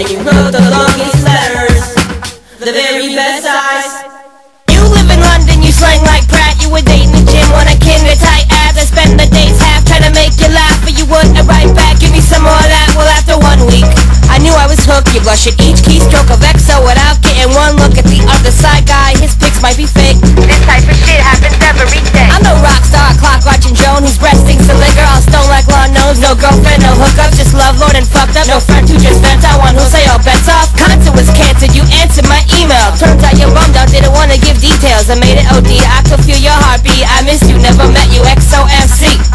and you wrote the longest letters, the very best size. You live in London, you slang like Pratt. You were dating the gym when I came to tight ass. I spend the days half trying to make you laugh, but you wouldn't write back. Give me some more of that. Well, after 1 week, I knew I was hooked. You blush at each keystroke of EXO without getting one look at the other side guy. His pics might be fake. This type of shit happens every day. I'm no rock star, clock watching Joan, whose breath stinks of liquor. All stone like lawn nose, no girlfriend, no hookups, just love lord and fucked up. No friend who just vent, I want who'll say all bets off. Content was canceled, you answered my email. Turns out you're bummed out, didn't want to give details. I made it OD, I could feel your heartbeat. I miss you, never met you, XOMC.